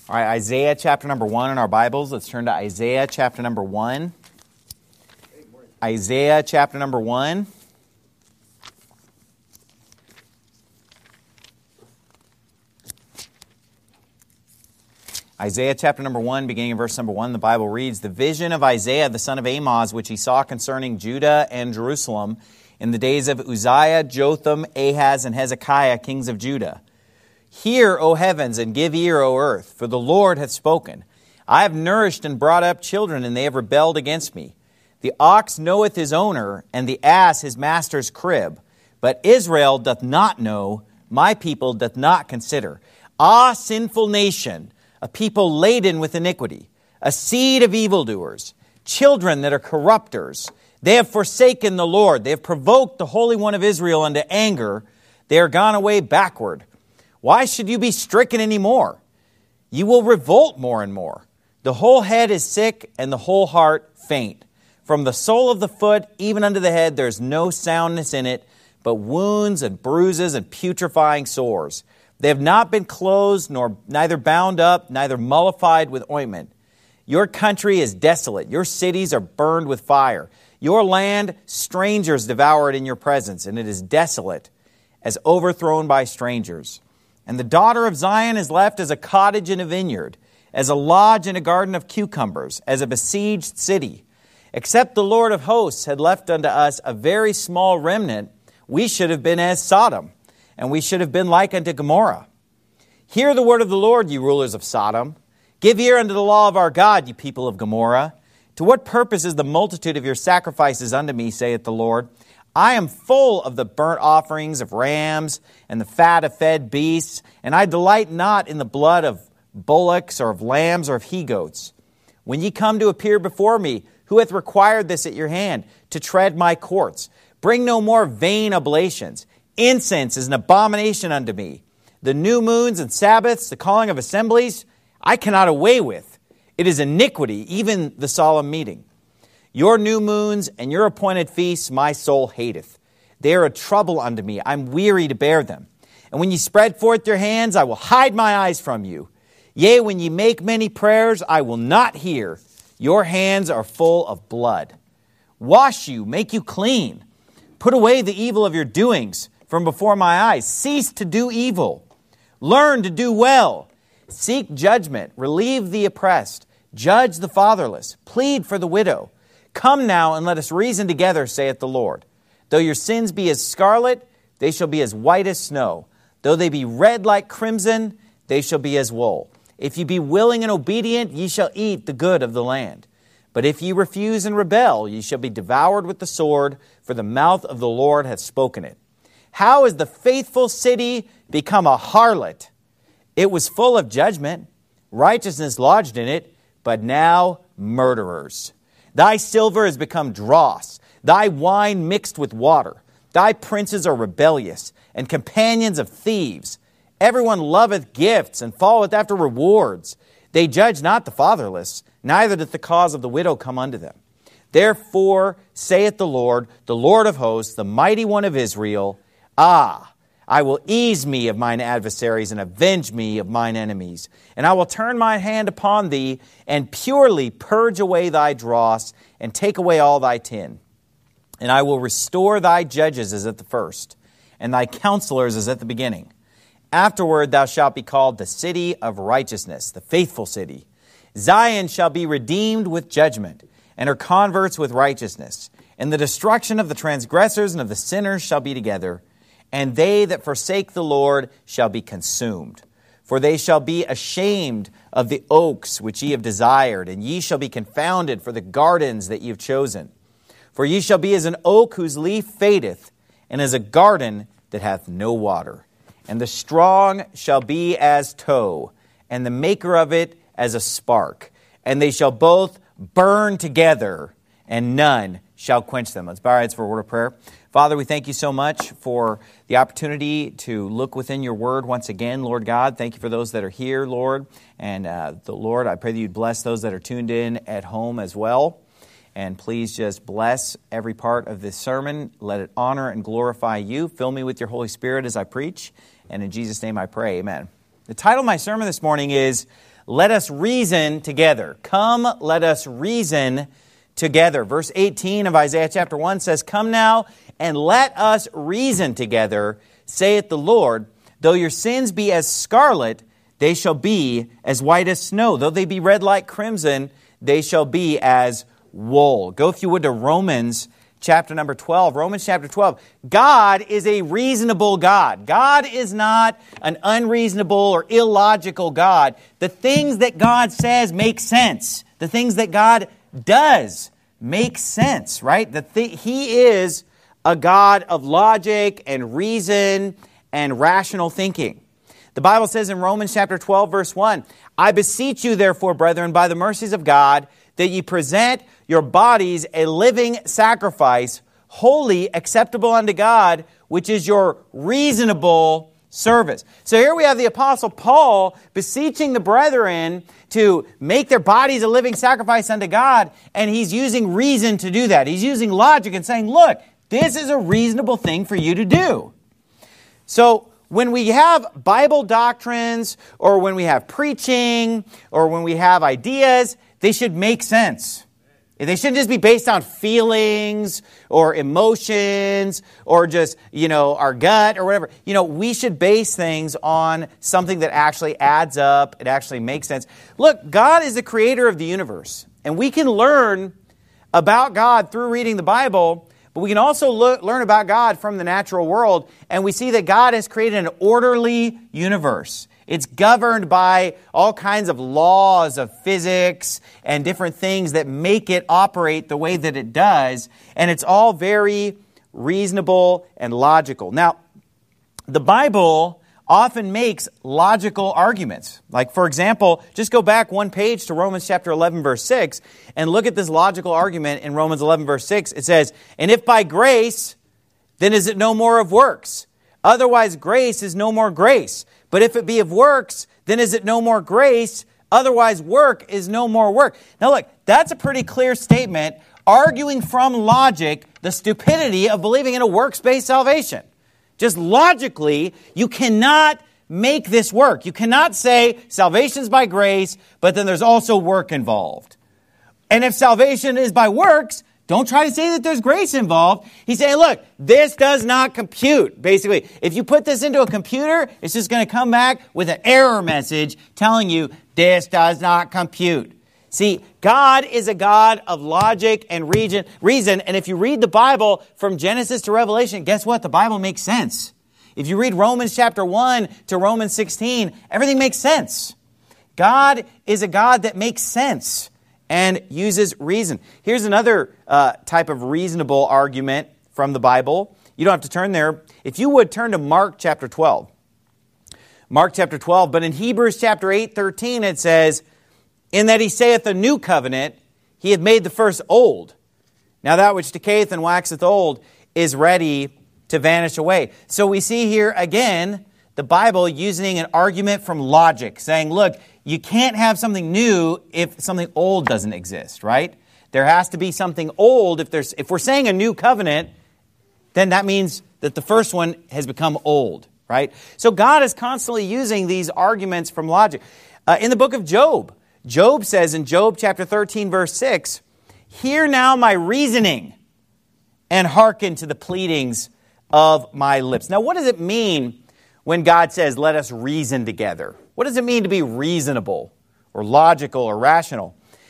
All right, Isaiah chapter number 1 in our Bibles. Let's turn to Isaiah chapter number 1. Isaiah chapter number 1. Isaiah chapter number 1, beginning in verse number 1, the Bible reads, "The vision of Isaiah the son of Amoz, which he saw concerning Judah and Jerusalem in the days of Uzziah, Jotham, Ahaz, and Hezekiah, kings of Judah. Hear, O heavens, and give ear, O earth, for the Lord hath spoken. I have nourished and brought up children, and they have rebelled against me. The ox knoweth his owner, and the ass his master's crib. But Israel doth not know, my people doth not consider. Ah, sinful nation, a people laden with iniquity, a seed of evildoers, children that are corrupters. They have forsaken the Lord. They have provoked the Holy One of Israel unto anger. They are gone away backward. Why should you be stricken any more? You will revolt more and more. The whole head is sick, and the whole heart faint. From the sole of the foot even unto the head there is no soundness in it, but wounds and bruises and putrefying sores. They have not been closed, nor neither bound up, neither mollified with ointment. Your country is desolate. Your cities are burned with fire. Your land, strangers devour it in your presence, and it is desolate, as overthrown by strangers. And the daughter of Zion is left as a cottage in a vineyard, as a lodge in a garden of cucumbers, as a besieged city. Except the Lord of hosts had left unto us a very small remnant, we should have been as Sodom, and we should have been like unto Gomorrah. Hear the word of the Lord, ye rulers of Sodom. Give ear unto the law of our God, ye people of Gomorrah. To what purpose is the multitude of your sacrifices unto me, saith the Lord? I am full of the burnt offerings of rams and the fat of fed beasts, and I delight not in the blood of bullocks or of lambs or of he-goats. When ye come to appear before me, who hath required this at your hand, to tread my courts? Bring no more vain oblations. Incense is an abomination unto me. The new moons and Sabbaths, the calling of assemblies, I cannot away with. It is iniquity, even the solemn meeting. Your new moons and your appointed feasts my soul hateth. They are a trouble unto me. I'm weary to bear them. And when ye spread forth your hands, I will hide my eyes from you. Yea, when ye make many prayers, I will not hear. Your hands are full of blood. Wash you, make you clean. Put away the evil of your doings from before my eyes. Cease to do evil. Learn to do well. Seek judgment. Relieve the oppressed. Judge the fatherless. Plead for the widow. Come now and let us reason together, saith the Lord. Though your sins be as scarlet, they shall be as white as snow. Though they be red like crimson, they shall be as wool. If ye be willing and obedient, ye shall eat the good of the land. But if ye refuse and rebel, ye shall be devoured with the sword, for the mouth of the Lord hath spoken it. How is the faithful city become a harlot? It was full of judgment, righteousness lodged in it, but now murderers. Thy silver has become dross, thy wine mixed with water. Thy princes are rebellious, and companions of thieves. Everyone loveth gifts, and falleth after rewards. They judge not the fatherless, neither doth the cause of the widow come unto them. Therefore, saith the Lord of hosts, the mighty one of Israel, Ah, I will ease me of mine adversaries, and avenge me of mine enemies. And I will turn my hand upon thee, and purely purge away thy dross, and take away all thy tin. And I will restore thy judges as at the first, and thy counselors as at the beginning. Afterward thou shalt be called the city of righteousness, the faithful city. Zion shall be redeemed with judgment, and her converts with righteousness. And the destruction of the transgressors and of the sinners shall be together. And they that forsake the Lord shall be consumed. For they shall be ashamed of the oaks which ye have desired, and ye shall be confounded for the gardens that ye have chosen. For ye shall be as an oak whose leaf fadeth, and as a garden that hath no water. And the strong shall be as tow, and the maker of it as a spark. And they shall both burn together, and none shall quench them. Let's bow our heads for a word of prayer. Father, we thank you so much for the opportunity to look within your word once again, Lord God. Thank you for those that are here, Lord. And Lord, I pray that you'd bless those that are tuned in at home as well. And please just bless every part of this sermon. Let it honor and glorify you. Fill me with your Holy Spirit as I preach. And in Jesus' name I pray, amen. The title of my sermon this morning is let us reason together. Come, let us reason together. Verse 18 of Isaiah chapter 1 says, Come now, and let us reason together, saith the Lord. Though your sins be as scarlet, they shall be as white as snow. Though they be red like crimson, they shall be as wool. Go, if you would, to Romans chapter number 12. Romans chapter 12. God is a reasonable God. God is not an unreasonable or illogical God. The things that God says make sense. The things that God does make sense, right? He is a God of logic and reason and rational thinking. The Bible says in Romans chapter 12, verse 1, I beseech you, therefore, brethren, by the mercies of God, that ye present your bodies a living sacrifice, holy, acceptable unto God, which is your reasonable service. So here we have the Apostle Paul beseeching the brethren to make their bodies a living sacrifice unto God, and he's using reason to do that. He's using logic and saying, look, this is a reasonable thing for you to do. So when we have Bible doctrines, or when we have preaching, or when we have ideas, they should make sense. They shouldn't just be based on feelings or emotions or just, our gut or whatever. We should base things on something that actually adds up. It actually makes sense. Look, God is the creator of the universe, and we can learn about God through reading the Bible, but we can also learn about God from the natural world, and we see that God has created an orderly universe. It's governed by all kinds of laws of physics and different things that make it operate the way that it does, and it's all very reasonable and logical. Now, the Bible often makes logical arguments. Like, for example, just go back one page to Romans chapter 11, verse 6, and look at this logical argument in Romans 11, verse 6. It says, And if by grace, then is it no more of works? Otherwise grace is no more grace. But if it be of works, then is it no more grace? Otherwise work is no more work. Now look, that's a pretty clear statement, arguing from logic the stupidity of believing in a works-based salvation. Just logically, you cannot make this work. You cannot say salvation's by grace, but then there's also work involved. And if salvation is by works, don't try to say that there's grace involved. He's saying, look, this does not compute. Basically, if you put this into a computer, it's just going to come back with an error message telling you this does not compute. See, God is a God of logic and reason, and if you read the Bible from Genesis to Revelation, guess what? The Bible makes sense. If you read Romans chapter 1 to Romans 16, everything makes sense. God is a God that makes sense and uses reason. Here's another type of reasonable argument from the Bible. You don't have to turn there. If you would, turn to Mark chapter 12. Mark chapter 12, but in Hebrews chapter 8:13 it says, In that he saith a new covenant, he hath made the first old. Now that which decayeth and waxeth old is ready to vanish away. So we see here again the Bible using an argument from logic, saying, look, you can't have something new if something old doesn't exist, right? There has to be something old. If we're saying a new covenant, then that means that the first one has become old, right? So God is constantly using these arguments from logic. In the book of Job, Job says in Job chapter 13, verse 6, Hear now my reasoning, and hearken to the pleadings of my lips. Now, what does it mean when God says, let us reason together? What does it mean to be reasonable or logical or rational?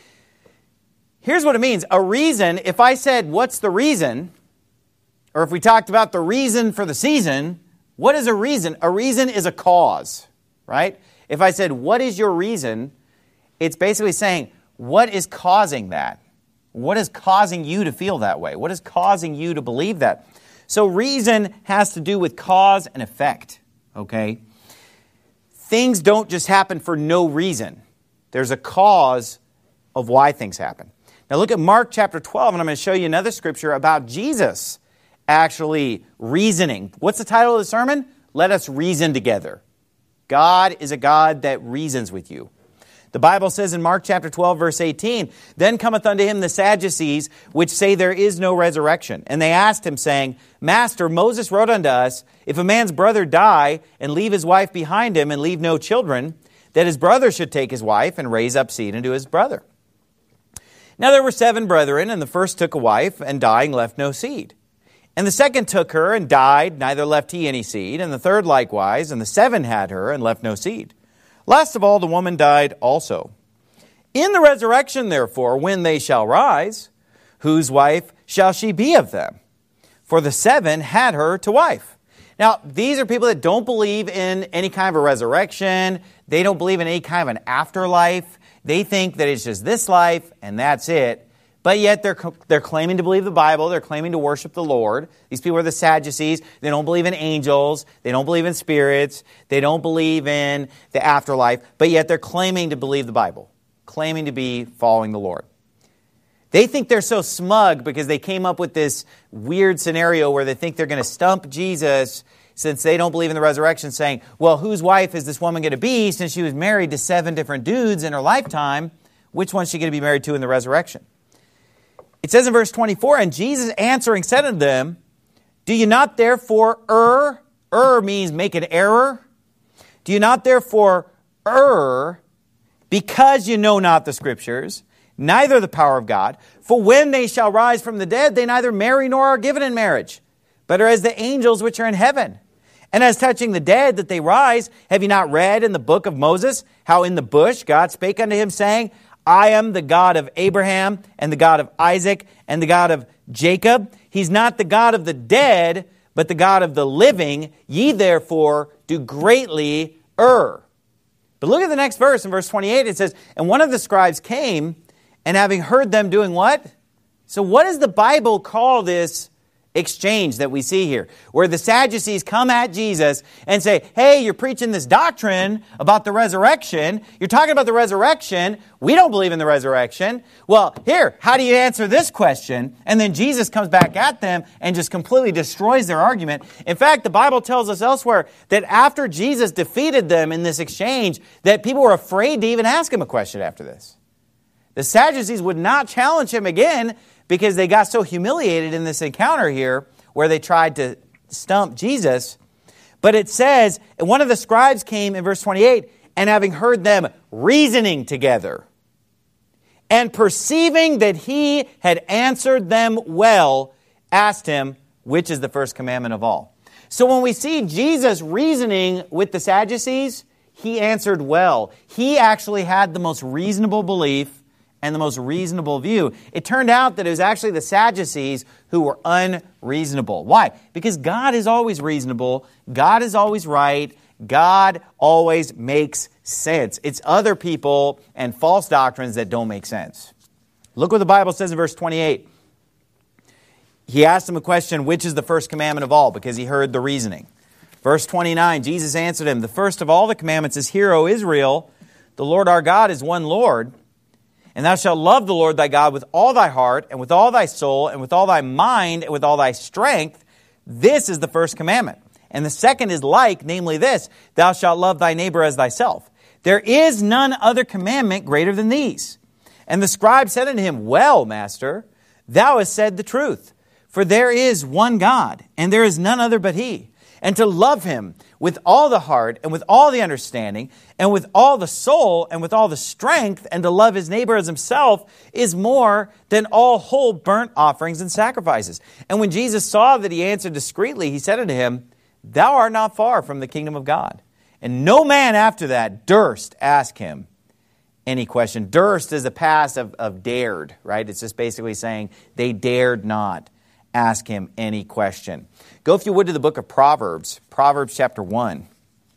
Here's what it means. A reason, if I said, what's the reason? Or if we talked about the reason for the season, what is a reason? A reason is a cause, right? If I said, what is your reason? It's basically saying, what is causing that? What is causing you to feel that way? What is causing you to believe that? So reason has to do with cause and effect, okay? Things don't just happen for no reason. There's a cause of why things happen. Now look at Mark chapter 12, and I'm going to show you another scripture about Jesus actually reasoning. What's the title of the sermon? Let us reason together. God is a God that reasons with you. The Bible says in Mark chapter 12, verse 18, Then cometh unto him the Sadducees, which say there is no resurrection. And they asked him, saying, Master, Moses wrote unto us, If a man's brother die, and leave his wife behind him, and leave no children, that his brother should take his wife and raise up seed unto his brother. Now there were 7 brethren, and the first took a wife, and dying left no seed. And the second took her, and died, neither left he any seed. And the third likewise, and the 7 had her, and left no seed. Last of all, the woman died also. In the resurrection, therefore, when they shall rise, whose wife shall she be of them? For the 7 had her to wife. Now, these are people that don't believe in any kind of a resurrection. They don't believe in any kind of an afterlife. They think that it's just this life and that's it. But yet they're claiming to believe the Bible. They're claiming to worship the Lord. These people are the Sadducees. They don't believe in angels. They don't believe in spirits. They don't believe in the afterlife. But yet they're claiming to believe the Bible, claiming to be following the Lord. They think they're so smug because they came up with this weird scenario where they think they're going to stump Jesus since they don't believe in the resurrection, saying, well, whose wife is this woman going to be since she was married to 7 different dudes in her lifetime? Which one's she going to be married to in the resurrection? It says in verse 24, and Jesus answering said unto them, do you not therefore err? Err means make an error. Do you not therefore err because you know not the Scriptures, neither the power of God? For when they shall rise from the dead, they neither marry nor are given in marriage, but are as the angels which are in heaven. And as touching the dead that they rise, have you not read in the book of Moses, how in the bush God spake unto him, saying, I am the God of Abraham, and the God of Isaac, and the God of Jacob. He's not the God of the dead, but the God of the living. Ye therefore do greatly err. But look at the next verse, in verse 28, it says, and one of the scribes came, and having heard them doing what? So what does the Bible call this exchange that we see here? Where the Sadducees come at Jesus and say, hey, you're preaching this doctrine about the resurrection. You're talking about the resurrection. We don't believe in the resurrection. Well, here, how do you answer this question? And then Jesus comes back at them and just completely destroys their argument. In fact, the Bible tells us elsewhere that after Jesus defeated them in this exchange, that people were afraid to even ask him a question after this. The Sadducees would not challenge him again because they got so humiliated in this encounter here where they tried to stump Jesus. But it says, and one of the scribes came in verse 28, and having heard them reasoning together, and perceiving that he had answered them well, asked him, which is the first commandment of all? So when we see Jesus reasoning with the Sadducees, he answered well. He actually had the most reasonable belief and the most reasonable view. It turned out that it was actually the Sadducees who were unreasonable. Why? Because God is always reasonable. God is always right. God always makes sense. It's other people and false doctrines that don't make sense. Look what the Bible says in verse 28. He asked him a question, which is the first commandment of all? Because he heard the reasoning. Verse 29, Jesus answered him, the first of all the commandments is, Hear, O Israel, the Lord our God is one Lord. And thou shalt love the Lord thy God with all thy heart, and with all thy soul, and with all thy mind, and with all thy strength. This is the first commandment. And the second is like, namely this, thou shalt love thy neighbor as thyself. There is none other commandment greater than these. And the scribe said unto him, Well, master, thou hast said the truth. For there is one God, and there is none other but he. And to love him with all the heart, and with all the understanding, and with all the soul, and with all the strength, and to love his neighbor as himself, is more than all whole burnt offerings and sacrifices. And when Jesus saw that he answered discreetly, he said unto him, Thou art not far from the kingdom of God. And no man after that durst ask him any question. Durst is a past of dared, right? It's just basically saying they dared not ask him any question. Go, if you would, to the book of Proverbs. Proverbs chapter 1.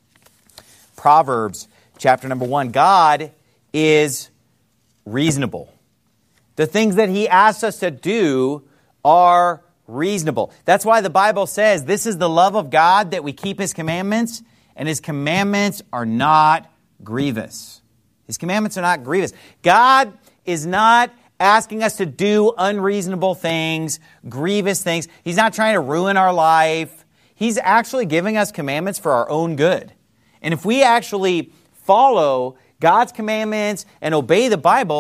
Proverbs chapter number 1. God is reasonable. The things that he asks us to do are reasonable. That's why the Bible says this is the love of God, that we keep his commandments, and his commandments are not grievous. His commandments are not grievous. God is not asking us to do unreasonable things, grievous things. He's not trying to ruin our life. He's actually giving us commandments for our own good. And if we actually follow God's commandments and obey the Bible,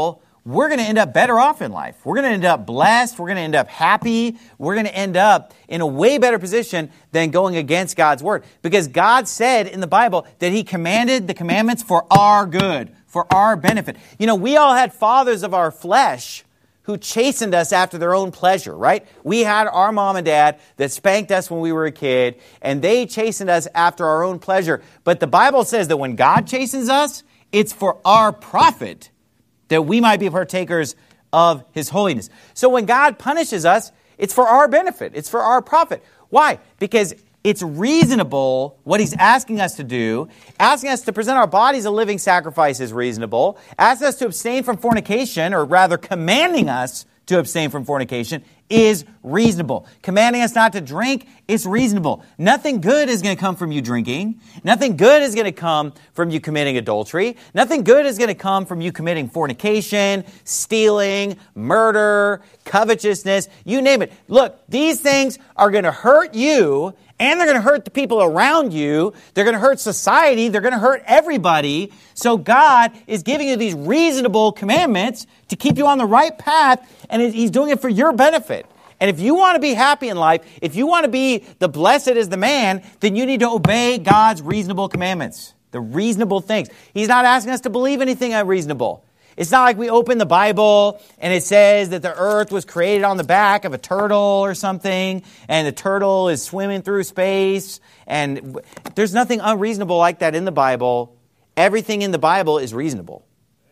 we're going to end up better off in life. We're going to end up blessed. We're going to end up happy. We're going to end up in a way better position than going against God's word. Because God said in the Bible that he commanded the commandments for our good, for our benefit. You know, we all had fathers of our flesh who chastened us after their own pleasure, right? We had our mom and dad that spanked us when we were a kid, and they chastened us after our own pleasure. But the Bible says that when God chastens us, it's for our profit, that we might be partakers of his holiness. So when God punishes us, it's for our benefit. It's for our profit. Why? Because it's reasonable what he's asking us to do. Asking us to present our bodies a living sacrifice is reasonable. Asking us to abstain from fornication, or rather commanding us to abstain from fornication, is reasonable. Commanding us not to drink is reasonable. Nothing good is going to come from you drinking. Nothing good is going to come from you committing adultery. Nothing good is going to come from you committing fornication, stealing, murder, covetousness, you name it. Look, these things are going to hurt you, and they're going to hurt the people around you. They're going to hurt society. They're going to hurt everybody. So God is giving you these reasonable commandments to keep you on the right path, and he's doing it for your benefit. And if you want to be happy in life, if you want to be the blessed as the man, then you need to obey God's reasonable commandments, the reasonable things. He's not asking us to believe anything unreasonable. It's not like we open the Bible and it says that the earth was created on the back of a turtle or something, and the turtle is swimming through space. And there's nothing unreasonable like that in the Bible. Everything in the Bible is reasonable.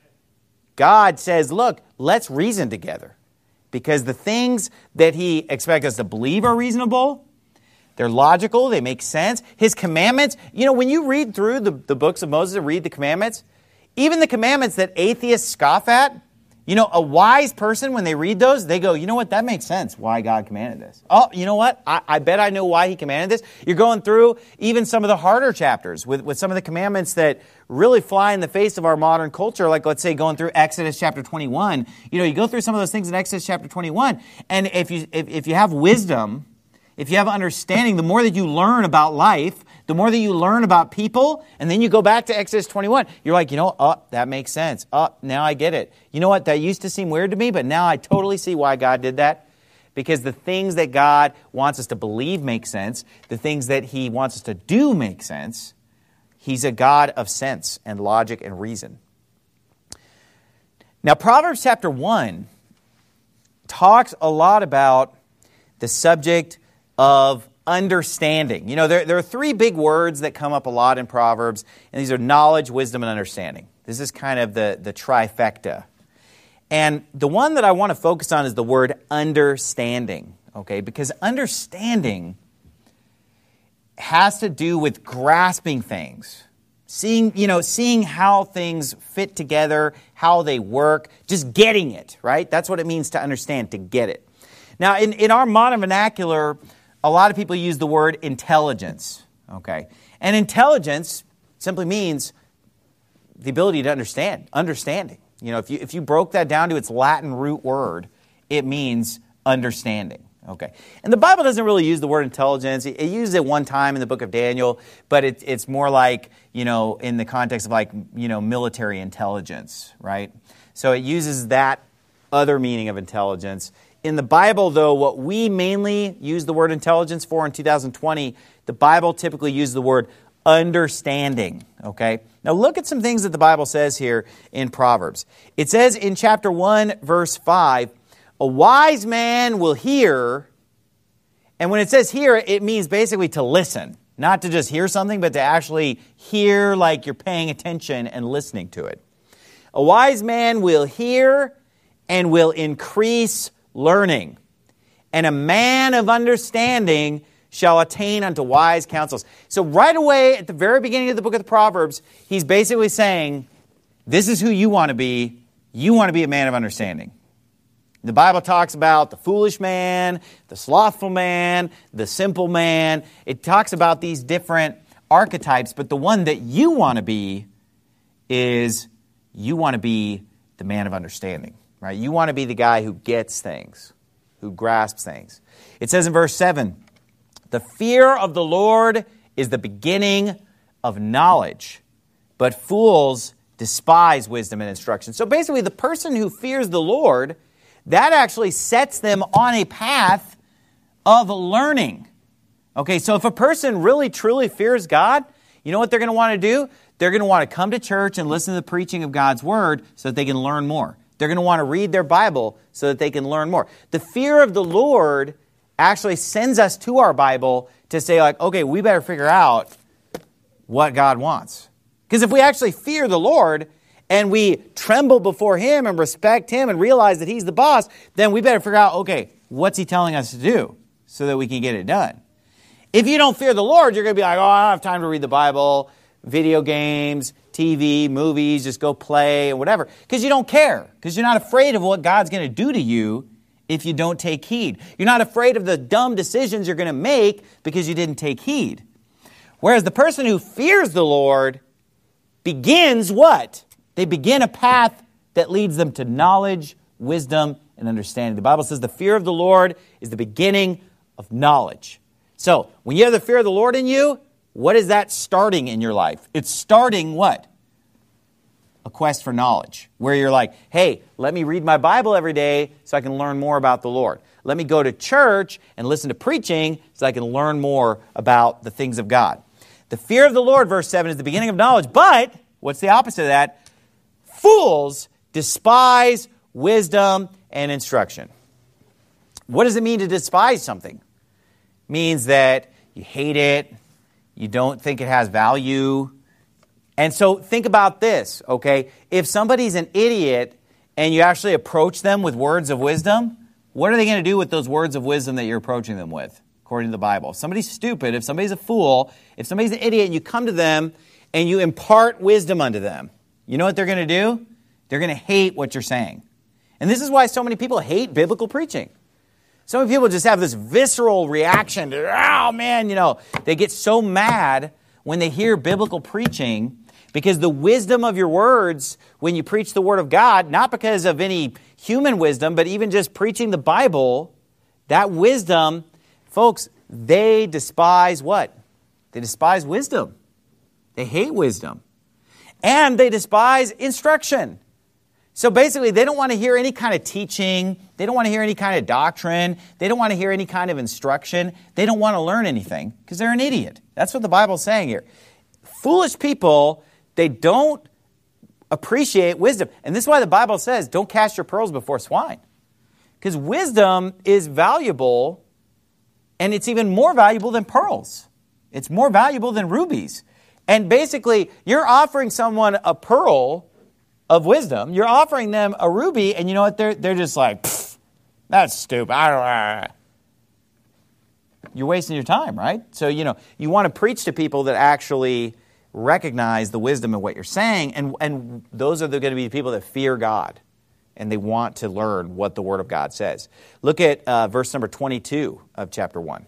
God says, look, let's reason together. Because the things that he expects us to believe are reasonable. They're logical. They make sense. His commandments, you know, when you read through the books of Moses and read the commandments, even the commandments that atheists scoff at, you know, a wise person, when they read those, they go, you know what, that makes sense why God commanded this. Oh, you know what, I bet I know why he commanded this. You're going through even some of the harder chapters with some of the commandments that really fly in the face of our modern culture, like let's say going through Exodus chapter 21. You know, you go through some of those things in Exodus chapter 21, and if you have wisdom, if you have understanding, the more that you learn about life, the more that you learn about people, and then you go back to Exodus 21, you're like, you know, that makes sense. Now I get it. You know what, that used to seem weird to me, but now I totally see why God did that. Because the things that God wants us to believe make sense. The things that he wants us to do make sense. He's a God of sense and logic and reason. Now, Proverbs chapter 1 talks a lot about the subject of understanding. You know, there are three big words that come up a lot in Proverbs, and these are knowledge, wisdom, and understanding. This is kind of the trifecta. And the one that I want to focus on is the word understanding, okay? Because understanding has to do with grasping things, seeing how things fit together, how they work, just getting it, right? That's what it means to understand, to get it. Now, in our modern vernacular, a lot of people use the word intelligence, okay? And intelligence simply means the ability to understand, understanding. You know, if you broke that down to its Latin root word, it means understanding, okay? And the Bible doesn't really use the word intelligence. It uses it one time in the book of Daniel, but it's more like, you know, in the context of like, you know, military intelligence, right? So it uses that other meaning of intelligence. In the Bible, though, what we mainly use the word intelligence for in 2020, the Bible typically uses the word understanding, okay? Now look at some things that the Bible says here in Proverbs. It says in chapter 1, verse 5, a wise man will hear, and when it says hear, it means basically to listen. Not to just hear something, but to actually hear like you're paying attention and listening to it. A wise man will hear and will increase learning, and a man of understanding shall attain unto wise counsels. So right away, at the very beginning of the book of the Proverbs, he's basically saying, this is who you want to be. You want to be a man of understanding. The Bible talks about the foolish man, the slothful man, the simple man. It talks about these different archetypes, but the one that you want to be is you want to be the man of understanding. Right? You want to be the guy who gets things, who grasps things. It says in verse 7, the fear of the Lord is the beginning of knowledge, but fools despise wisdom and instruction. So basically, the person who fears the Lord, that actually sets them on a path of learning. Okay, so if a person really, truly fears God, you know what they're going to want to do? They're going to want to come to church and listen to the preaching of God's Word so that they can learn more. They're going to want to read their Bible so that they can learn more. The fear of the Lord actually sends us to our Bible to say, like, okay, we better figure out what God wants. Because if we actually fear the Lord and we tremble before Him and respect Him and realize that He's the boss, then we better figure out, okay, what's He telling us to do so that we can get it done. If you don't fear the Lord, you're going to be like, oh, I don't have time to read the Bible, video games, TV, movies, just go play and whatever. Because you don't care. Because you're not afraid of what God's going to do to you if you don't take heed. You're not afraid of the dumb decisions you're going to make because you didn't take heed. Whereas the person who fears the Lord begins what? They begin a path that leads them to knowledge, wisdom, and understanding. The Bible says the fear of the Lord is the beginning of knowledge. So, when you have the fear of the Lord in you, what is that starting in your life? It's starting what? A quest for knowledge. Where you're like, hey, let me read my Bible every day so I can learn more about the Lord. Let me go to church and listen to preaching so I can learn more about the things of God. The fear of the Lord, verse 7, is the beginning of knowledge. But, what's the opposite of that? Fools despise wisdom and instruction. What does it mean to despise something? It means that you hate it, you don't think it has value. And so think about this, okay? If somebody's an idiot and you actually approach them with words of wisdom, what are they going to do with those words of wisdom that you're approaching them with, according to the Bible? If somebody's stupid, if somebody's a fool, if somebody's an idiot, and you come to them and you impart wisdom unto them, you know what they're going to do? They're going to hate what you're saying. And this is why so many people hate biblical preaching. So many people just have this visceral reaction to, oh man, they get so mad when they hear biblical preaching because the wisdom of your words when you preach the Word of God, not because of any human wisdom, but even just preaching the Bible, that wisdom, folks, they despise what? They despise wisdom. They hate wisdom. And they despise instruction. So basically, they don't want to hear any kind of teaching. They don't want to hear any kind of doctrine. They don't want to hear any kind of instruction. They don't want to learn anything because they're an idiot. That's what the Bible's saying here. Foolish people, they don't appreciate wisdom. And this is why the Bible says, don't cast your pearls before swine. Because wisdom is valuable, and it's even more valuable than pearls. It's more valuable than rubies. And basically, you're offering someone a pearl of wisdom, you're offering them a ruby, and you know what? They're just like, that's stupid. You're wasting your time, right? So, you want to preach to people that actually recognize the wisdom of what you're saying, and those are going to be the people that fear God, and they want to learn what the Word of God says. Look at verse number 22 of chapter 1.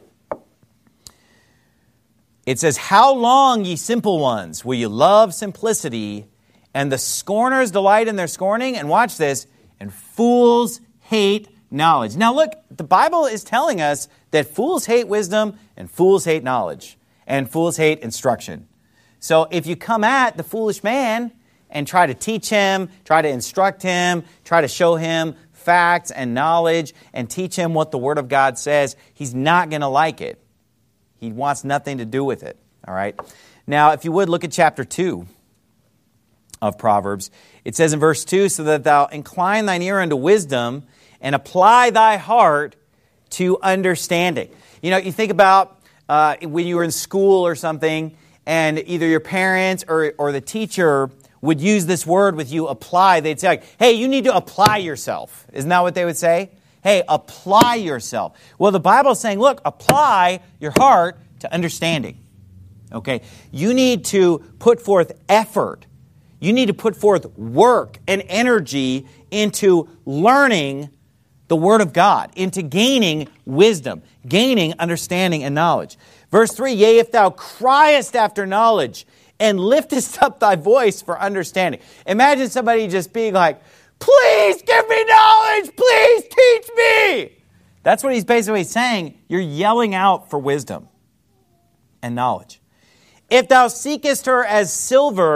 It says, how long, ye simple ones, will you love simplicity, and the scorners delight in their scorning? And watch this, and fools hate knowledge. Now look, the Bible is telling us that fools hate wisdom, and fools hate knowledge, and fools hate instruction. So if you come at the foolish man and try to teach him, try to instruct him, try to show him facts and knowledge, and teach him what the Word of God says, he's not going to like it. He wants nothing to do with it. All right. Now, if you would, look at chapter 2 of Proverbs. It says in verse 2, so that thou incline thine ear unto wisdom and apply thy heart to understanding. You think about when you were in school or something, and either your parents or the teacher would use this word with you, apply. They'd say, like, hey, you need to apply yourself. Isn't that what they would say? Hey, apply yourself. Well, the Bible is saying, look, apply your heart to understanding. Okay? You need to put forth effort. You need to put forth work and energy into learning the Word of God, into gaining wisdom, gaining understanding and knowledge. Verse 3, yea, if thou criest after knowledge and liftest up thy voice for understanding. Imagine somebody just being like, please give me knowledge, please teach me. That's what he's basically saying. You're yelling out for wisdom and knowledge. If thou seekest her as silver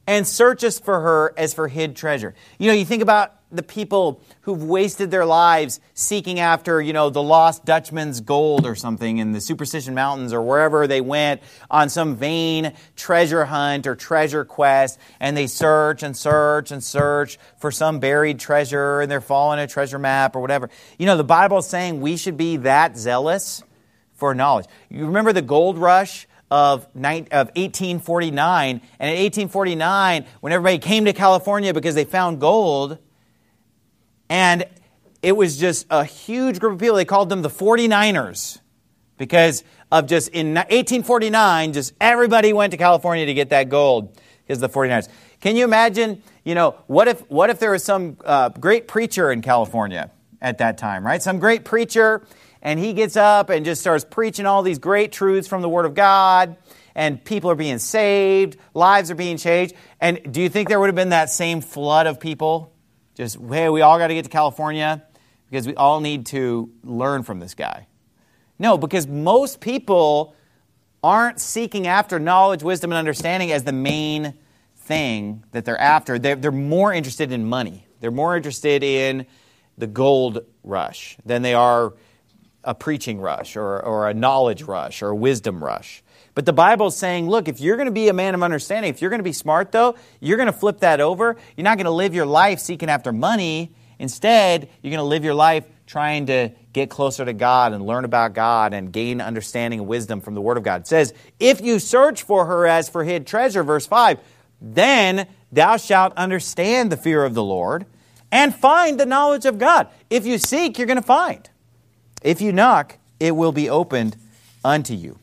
and searchest for her as for hid treasure. You know, you think about the people who've wasted their lives seeking after, the lost Dutchman's gold or something in the Superstition Mountains or wherever they went on some vain treasure hunt or treasure quest, and they search and search and search for some buried treasure, and they're following a treasure map or whatever. The Bible is saying we should be that zealous for knowledge. You remember the gold rush of 1849, and in 1849, when everybody came to California because they found gold, and it was just a huge group of people. They called them the 49ers because of just in 1849, just everybody went to California to get that gold because of the 49ers. Can you imagine, what if there was some great preacher in California at that time, right? Some great preacher, and he gets up and just starts preaching all these great truths from the Word of God, and people are being saved, lives are being changed. And do you think there would have been that same flood of people? Just, hey, we all got to get to California because we all need to learn from this guy. No, because most people aren't seeking after knowledge, wisdom, and understanding as the main thing that they're after. They're more interested in money. They're more interested in the gold rush than they are a preaching rush or a knowledge rush or a wisdom rush. But the Bible is saying, look, if you're going to be a man of understanding, if you're going to be smart, though, you're going to flip that over. You're not going to live your life seeking after money. Instead, you're going to live your life trying to get closer to God and learn about God and gain understanding and wisdom from the Word of God. It says, if you search for her as for hid treasure, verse 5, then thou shalt understand the fear of the Lord and find the knowledge of God. If you seek, you're going to find. If you knock, it will be opened unto you.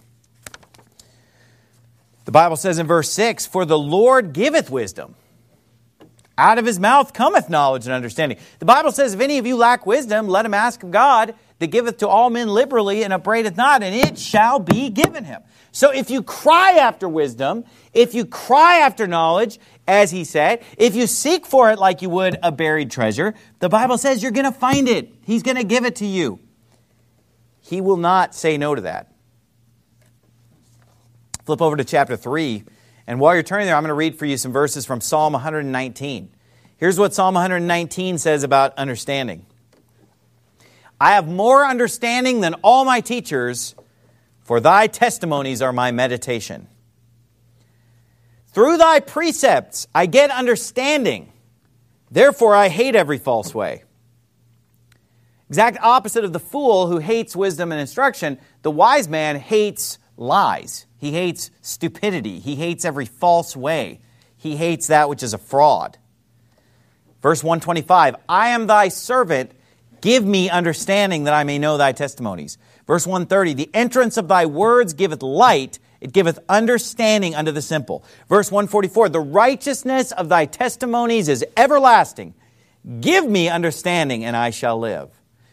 The Bible says in verse 6, for the Lord giveth wisdom. Out of his mouth cometh knowledge and understanding. The Bible says, if any of you lack wisdom, let him ask of God, that giveth to all men liberally and upbraideth not, and it shall be given him. So if you cry after wisdom, if you cry after knowledge, as he said, if you seek for it like you would a buried treasure, the Bible says you're going to find it. He's going to give it to you. He will not say no to that. Flip over to chapter 3. And while you're turning there, I'm going to read for you some verses from Psalm 119. Here's what Psalm 119 says about understanding. I have more understanding than all my teachers, for thy testimonies are my meditation. Through thy precepts I get understanding. Therefore I hate every false way. Exact opposite of the fool who hates wisdom and instruction, the wise man hates lies. He hates stupidity. He hates every false way. He hates that which is a fraud. Verse 125, I am thy servant. Give me understanding that I may know thy testimonies. Verse 130, the entrance of thy words giveth light. It giveth understanding unto the simple. Verse 144, the righteousness of thy testimonies is everlasting. Give me understanding and I shall live.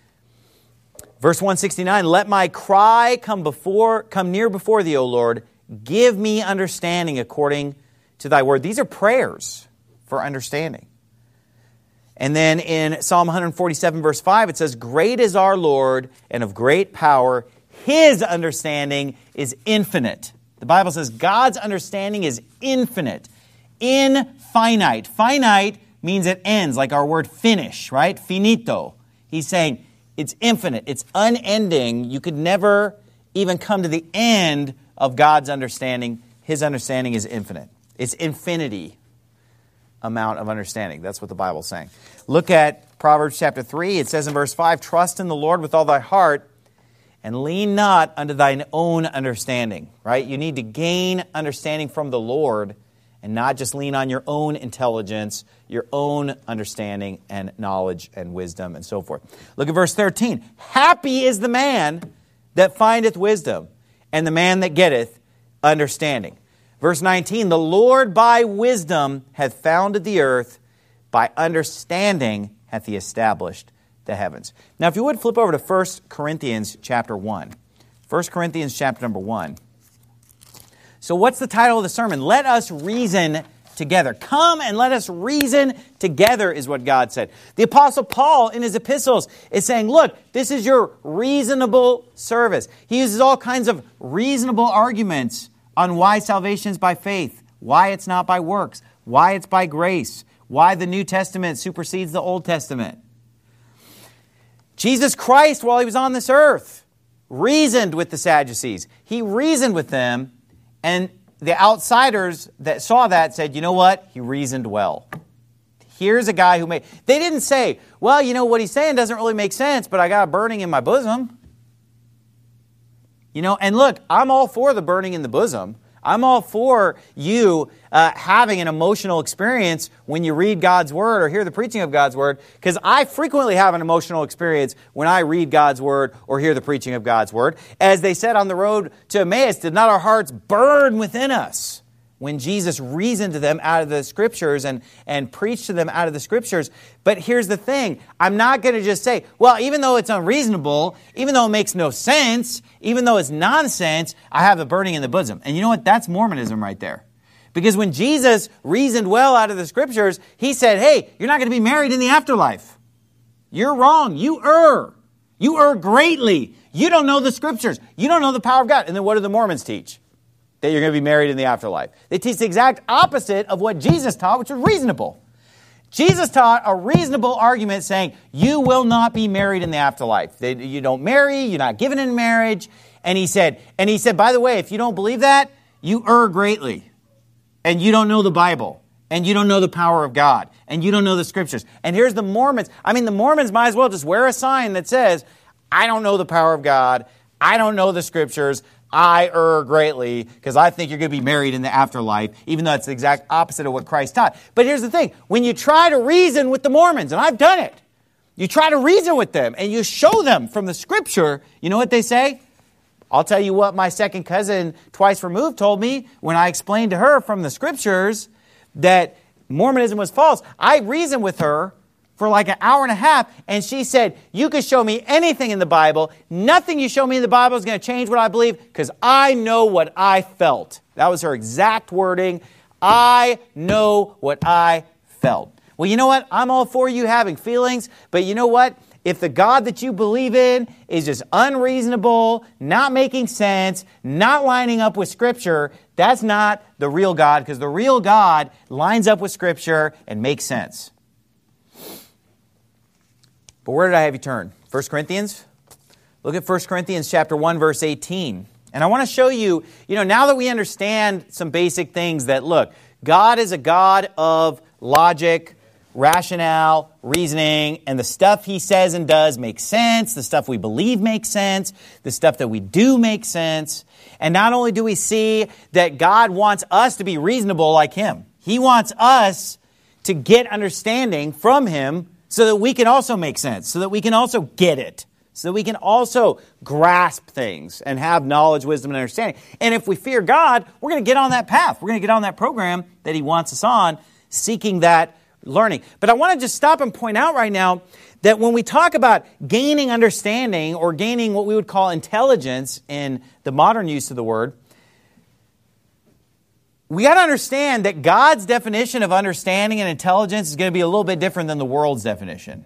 Verse 169, let my cry come near before thee, O Lord. Give me understanding according to thy word. These are prayers for understanding. And then in Psalm 147, verse 5, it says, great is our Lord and of great power. His understanding is infinite. The Bible says God's understanding is infinite, infinite. Finite means it ends, like our word finish, right? Finito. He's saying, it's infinite. It's unending. You could never even come to the end of God's understanding. His understanding is infinite. It's infinity amount of understanding. That's what the Bible's saying. Look at Proverbs chapter 3. It says in verse 5, trust in the Lord with all thy heart and lean not unto thine own understanding. Right? You need to gain understanding from the Lord and not just lean on your own intelligence, your own understanding and knowledge and wisdom and so forth. Look at verse 13. Happy is the man that findeth wisdom, and the man that getteth understanding. Verse 19. The Lord by wisdom hath founded the earth, by understanding hath he established the heavens. Now if you would flip over to 1 Corinthians chapter 1. 1 Corinthians chapter number 1. So what's the title of the sermon? Let us reason together. Come and let us reason together is what God said. The Apostle Paul in his epistles is saying, look, this is your reasonable service. He uses all kinds of reasonable arguments on why salvation is by faith, why it's not by works, why it's by grace, why the New Testament supersedes the Old Testament. Jesus Christ, while he was on this earth, reasoned with the Sadducees. He reasoned with them, and the outsiders that saw that said, you know what? He reasoned well. Here's a guy who made... They didn't say, well, you know, what he's saying doesn't really make sense, but I got a burning in my bosom. You know, and look, I'm all for the burning in the bosom. I'm all for you having an emotional experience when you read God's Word or hear the preaching of God's Word, because I frequently have an emotional experience when I read God's Word or hear the preaching of God's Word. As they said on the road to Emmaus, did not our hearts burn within us when Jesus reasoned to them out of the Scriptures and preached to them out of the Scriptures? But here's the thing. I'm not going to just say, well, even though it's unreasonable, even though it makes no sense, even though it's nonsense, I have a burning in the bosom. And you know what? That's Mormonism right there. Because when Jesus reasoned well out of the Scriptures, he said, hey, you're not going to be married in the afterlife. You're wrong. You err. You err greatly. You don't know the Scriptures. You don't know the power of God. And then what do the Mormons teach? That you're going to be married in the afterlife. They teach the exact opposite of what Jesus taught, which was reasonable. Jesus taught a reasonable argument saying, you will not be married in the afterlife. You don't marry, you're not given in marriage. And he said, by the way, if you don't believe that, you err greatly. And you don't know the Bible. And you don't know the power of God. And you don't know the Scriptures. And here's the Mormons. I mean, the Mormons might as well just wear a sign that says, I don't know the power of God. I don't know the Scriptures. I err greatly because I think you're going to be married in the afterlife, even though it's the exact opposite of what Christ taught. But here's the thing. When you try to reason with the Mormons, and I've done it, you try to reason with them and you show them from the Scripture, you know what they say? I'll tell you what my second cousin, twice removed, told me when I explained to her from the Scriptures that Mormonism was false. I reasoned with her for like an hour and a half, and she said, you can show me anything in the Bible. Nothing you show me in the Bible is going to change what I believe, because I know what I felt. That was her exact wording. I know what I felt. Well, you know what? I'm all for you having feelings, but you know what? If the God that you believe in is just unreasonable, not making sense, not lining up with Scripture, that's not the real God, because the real God lines up with Scripture and makes sense. But where did I have you turn? 1 Corinthians? Look at 1 Corinthians chapter 1, verse 18. And I want to show you, now that we understand some basic things that, look, God is a God of logic, rationale, reasoning, and the stuff He says and does makes sense. The stuff we believe makes sense. The stuff that we do makes sense. And not only do we see that God wants us to be reasonable like Him, He wants us to get understanding from Him so that we can also make sense, so that we can also get it, so that we can also grasp things and have knowledge, wisdom, and understanding. And if we fear God, we're going to get on that path. We're going to get on that program that He wants us on, seeking that learning. But I want to just stop and point out right now that when we talk about gaining understanding or gaining what we would call intelligence in the modern use of the word, we got to understand that God's definition of understanding and intelligence is going to be a little bit different than the world's definition.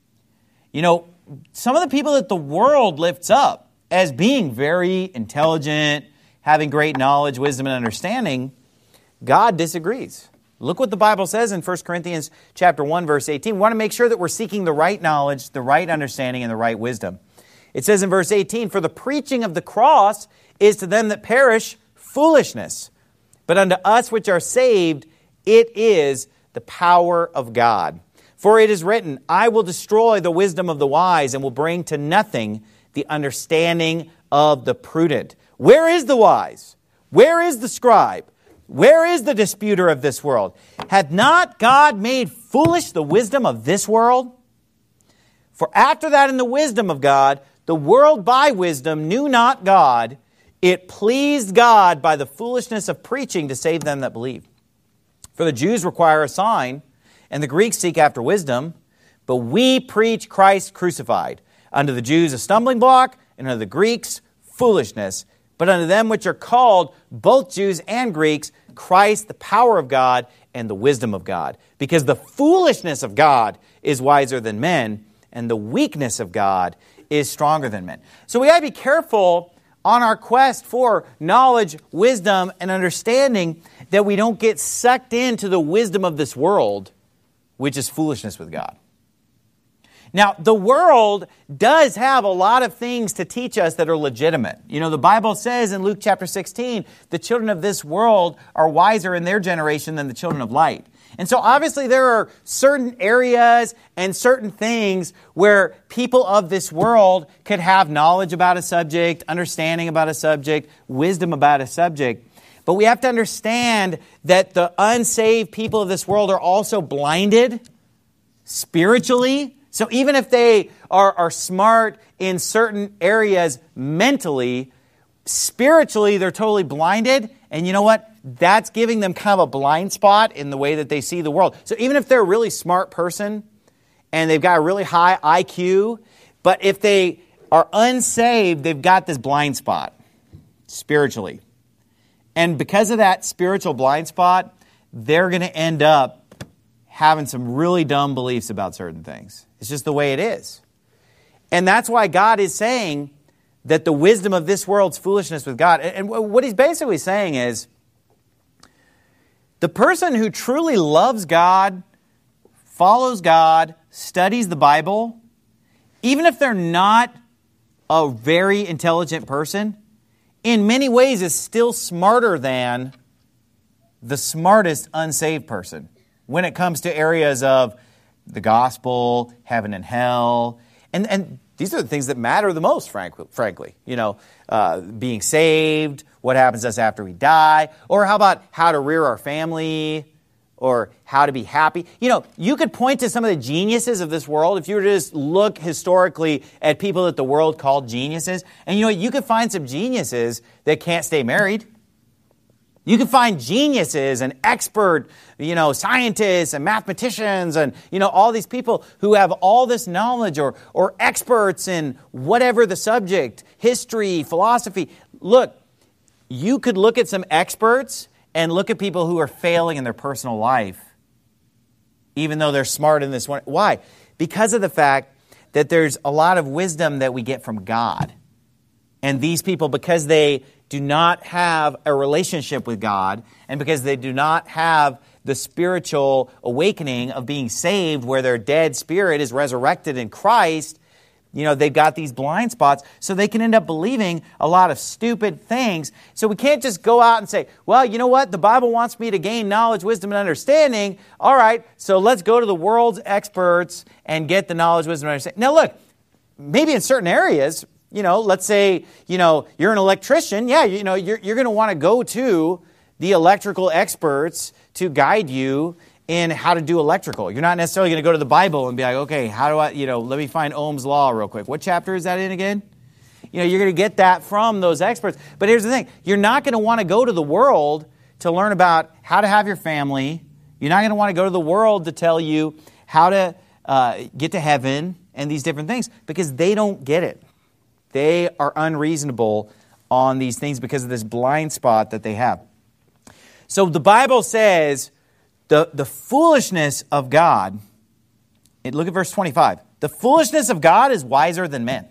Some of the people that the world lifts up as being very intelligent, having great knowledge, wisdom, and understanding, God disagrees. Look what the Bible says in 1 Corinthians chapter 1, verse 18. We want to make sure that we're seeking the right knowledge, the right understanding, and the right wisdom. It says in verse 18, for the preaching of the cross is to them that perish foolishness. But unto us which are saved, it is the power of God. For it is written, I will destroy the wisdom of the wise and will bring to nothing the understanding of the prudent. Where is the wise? Where is the scribe? Where is the disputer of this world? Hath not God made foolish the wisdom of this world? For after that in the wisdom of God, the world by wisdom knew not God. It pleased God by the foolishness of preaching to save them that believe. For the Jews require a sign, and the Greeks seek after wisdom, but we preach Christ crucified. Unto the Jews a stumbling block, and unto the Greeks foolishness. But unto them which are called, both Jews and Greeks, Christ the power of God and the wisdom of God. Because the foolishness of God is wiser than men, and the weakness of God is stronger than men. So we got to be careful on our quest for knowledge, wisdom, and understanding that we don't get sucked into the wisdom of this world, which is foolishness with God. Now, the world does have a lot of things to teach us that are legitimate. You know, the Bible says in Luke chapter 16, the children of this world are wiser in their generation than the children of light. And so obviously there are certain areas and certain things where people of this world could have knowledge about a subject, understanding about a subject, wisdom about a subject. But we have to understand that the unsaved people of this world are also blinded spiritually. So even if they are smart in certain areas mentally, spiritually they're totally blinded. And you know what? That's giving them kind of a blind spot in the way that they see the world. So even if they're a really smart person and they've got a really high IQ, but if they are unsaved, they've got this blind spot spiritually. And because of that spiritual blind spot, they're going to end up having some really dumb beliefs about certain things. It's just the way it is. And that's why God is saying that the wisdom of this world's foolishness with God. And what he's basically saying is, the person who truly loves God, follows God, studies the Bible, even if they're not a very intelligent person, in many ways is still smarter than the smartest unsaved person when it comes to areas of the gospel, heaven and hell. And these are the things that matter the most, frankly. You know, being saved, what happens to us after we die, or how about how to rear our family, or how to be happy. You know, you could point to some of the geniuses of this world if you were to just look historically at people that the world called geniuses. And you know, you could find some geniuses that can't stay married. You can find geniuses and expert, scientists and mathematicians and, all these people who have all this knowledge or experts in whatever the subject, history, philosophy. Look, you could look at some experts and look at people who are failing in their personal life, even though they're smart in this one. Why? Because of the fact that there's a lot of wisdom that we get from God. And these people, because they do not have a relationship with God, and because they do not have the spiritual awakening of being saved where their dead spirit is resurrected in Christ, they've got these blind spots, so they can end up believing a lot of stupid things. So we can't just go out and say, well, you know what? The Bible wants me to gain knowledge, wisdom, and understanding. All right, so let's go to the world's experts and get the knowledge, wisdom, and understanding. Now look, maybe in certain areas, let's say, you're an electrician. Yeah, you're going to want to go to the electrical experts to guide you in how to do electrical. You're not necessarily going to go to the Bible and be like, okay, how do I, let me find Ohm's Law real quick. What chapter is that in again? You're going to get that from those experts. But here's the thing. You're not going to want to go to the world to learn about how to have your family. You're not going to want to go to the world to tell you how to get to heaven and these different things because they don't get it. They are unreasonable on these things because of this blind spot that they have. So the Bible says the foolishness of God, look at verse 25. The foolishness of God is wiser than men,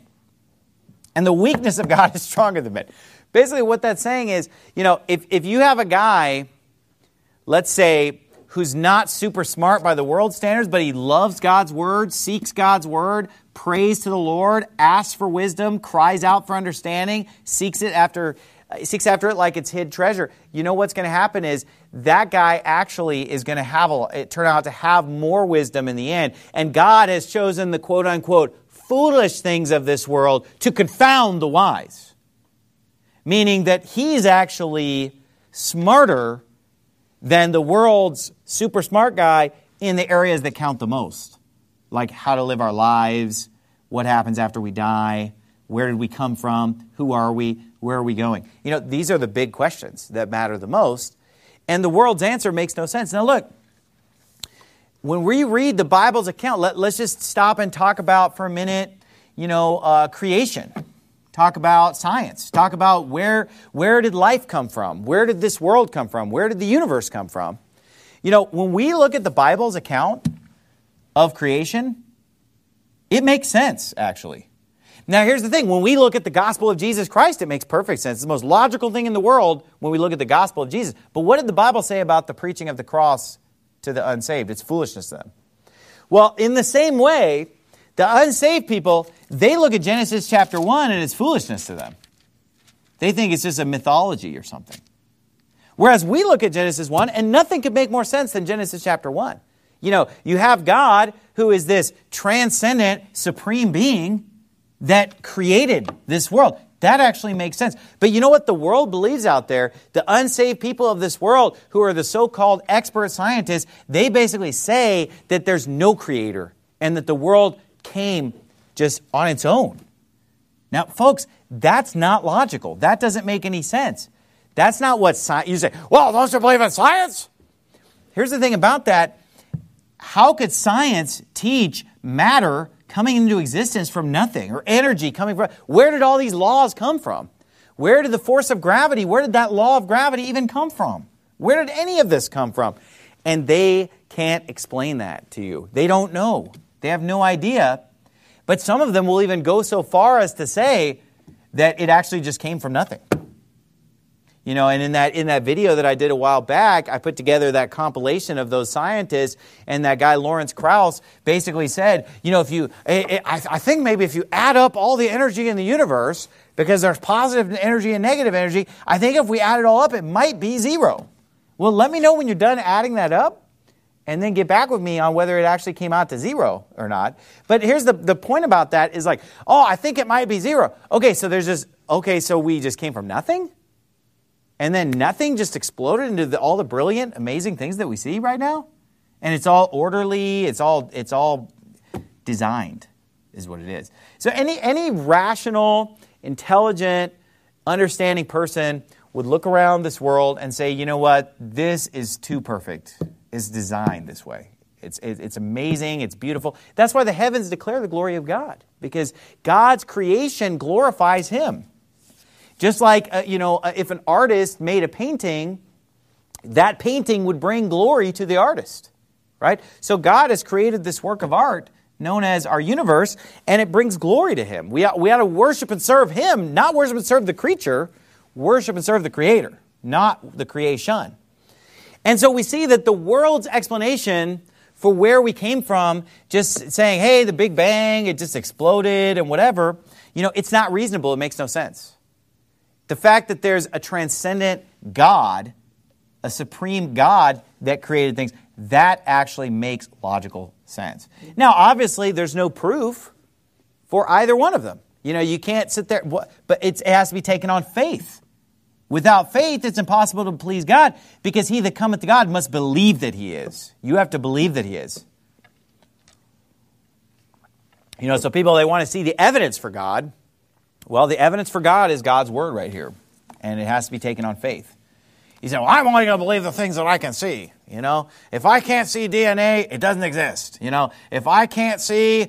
and the weakness of God is stronger than men. Basically what that's saying is, if you have a guy, let's say, who's not super smart by the world standards, but he loves God's word, seeks God's word, prays to the Lord, asks for wisdom, cries out for understanding, seeks after it like it's hid treasure. You know what's going to happen is that guy actually is going to turn out to have more wisdom in the end. And God has chosen the quote-unquote foolish things of this world to confound the wise. Meaning that he's actually smarter than the world's super smart guy in the areas that count the most. Like how to live our lives, what happens after we die, where did we come from, who are we, where are we going? These are the big questions that matter the most. And the world's answer makes no sense. Now look, when we read the Bible's account, let's just stop and talk about for a minute, creation. Talk about science. Talk about where did life come from? Where did this world come from? Where did the universe come from? When we look at the Bible's account of creation, it makes sense, actually. Now, here's the thing. When we look at the gospel of Jesus Christ, it makes perfect sense. It's the most logical thing in the world when we look at the gospel of Jesus. But what did the Bible say about the preaching of the cross to the unsaved? It's foolishness to them. Well, in the same way, the unsaved people, they look at Genesis chapter 1 and it's foolishness to them. They think it's just a mythology or something. Whereas we look at Genesis 1 and nothing could make more sense than Genesis chapter 1. You know, you have God who is this transcendent, supreme being that created this world. That actually makes sense. But you know what the world believes out there? The unsaved people of this world who are the so-called expert scientists, they basically say that there's no creator and that the world came just on its own. Now, folks, that's not logical. That doesn't make any sense. That's not what science... You say, well, don't you believe in science? Here's the thing about that. How could science teach matter coming into existence from nothing, or energy coming from... Where did all these laws come from? Where did the force of gravity, where did that law of gravity even come from? Where did any of this come from? And they can't explain that to you. They don't know. They have no idea. But some of them will even go so far as to say that it actually just came from nothing. You know, and in that video that I did a while back, I put together that compilation of those scientists, and that guy Lawrence Krauss basically said, you know, I think maybe if you add up all the energy in the universe, because there's positive energy and negative energy, I think if we add it all up, it might be zero. Well, let me know when you're done adding that up, and then get back with me on whether it actually came out to zero or not. But here's the point about that is like, oh, I think it might be zero. Okay, so we just came from nothing? And then nothing just exploded into all the brilliant, amazing things that we see right now? And it's all orderly, it's all designed, is what it is. So any rational, intelligent, understanding person would look around this world and say, you know what, this is too perfect. It's designed this way. It's amazing, it's beautiful. That's why the heavens declare the glory of God, because God's creation glorifies Him. Just like, if an artist made a painting, that painting would bring glory to the artist, right? So God has created this work of art known as our universe, and it brings glory to Him. We ought to worship and serve Him, not worship and serve the creature, worship and serve the Creator, not the creation. And so we see that the world's explanation for where we came from, just saying, hey, the Big Bang, it just exploded and whatever, it's not reasonable. It makes no sense. The fact that there's a transcendent God, a supreme God that created things, that actually makes logical sense. Now, obviously, there's no proof for either one of them. You can't sit there, but it has to be taken on faith. Without faith, it's impossible to please God, because he that cometh to God must believe that He is. You have to believe that He is. So people, they want to see the evidence for God. Well, the evidence for God is God's Word right here, and it has to be taken on faith. You say, well, I'm only going to believe the things that I can see. If I can't see DNA, it doesn't exist. If I can't see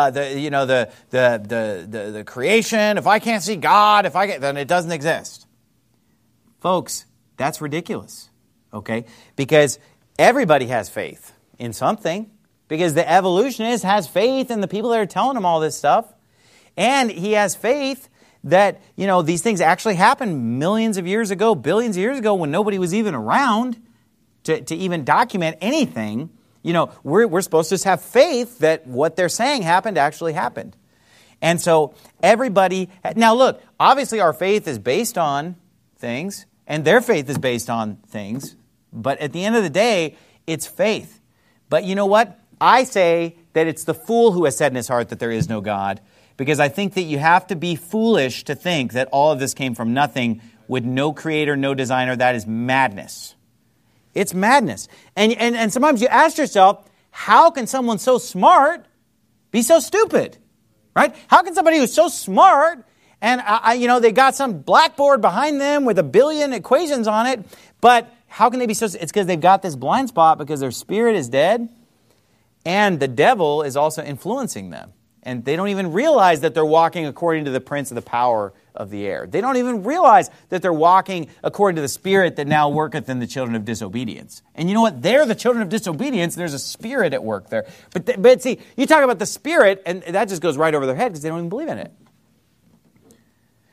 the creation, if I can't see God, then it doesn't exist. Folks, that's ridiculous, okay? Because everybody has faith in something, because the evolutionist has faith in the people that are telling him all this stuff, and he has faith that, these things actually happened millions of years ago, billions of years ago, when nobody was even around to even document anything. We're supposed to just have faith that what they're saying actually happened. And so everybody... Now look, obviously our faith is based on things, and their faith is based on things, but at the end of the day, it's faith. But you know what? I say that it's the fool who has said in his heart that there is no God, because I think that you have to be foolish to think that all of this came from nothing with no creator, no designer. That is madness. It's madness. And sometimes you ask yourself, how can someone so smart be so stupid? Right? How can somebody who's so smart, and they got some blackboard behind them with 1 billion equations on it, but how can they be so... It's because they've got this blind spot, because their spirit is dead, and the devil is also influencing them. And they don't even realize that they're walking according to the prince of the power of the air. They don't even realize that they're walking according to the spirit that now worketh in the children of disobedience. And you know what? They're the children of disobedience. There's a spirit at work there. But see, you talk about the spirit, and that just goes right over their head because they don't even believe in it.